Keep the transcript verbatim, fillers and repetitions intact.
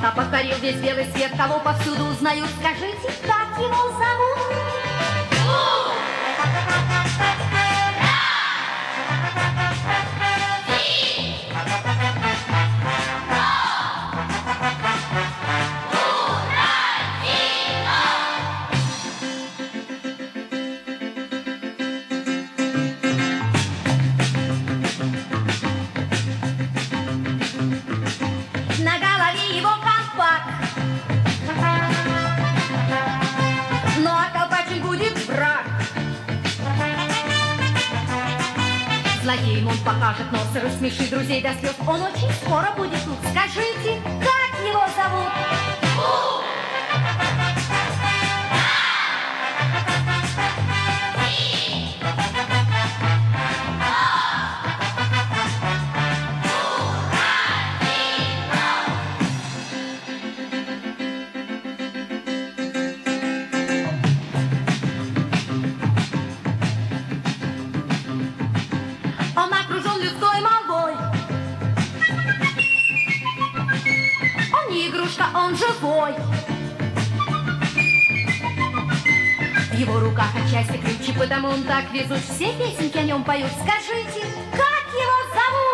А покорил весь белый свет, кого повсюду узнают. Скажите, как его зовут? На голове его колпак, ну а колпачный будет враг. Злодеям он покажет нос и рассмешит друзей до слез. Он очень скоро будет тут. Скажите, как его зовут? Он окружен людской молвой. Он не игрушка, он живой. В его руках отчасти ключи, потому он так везут. Все песенки о нем поют. Скажите, как его зовут?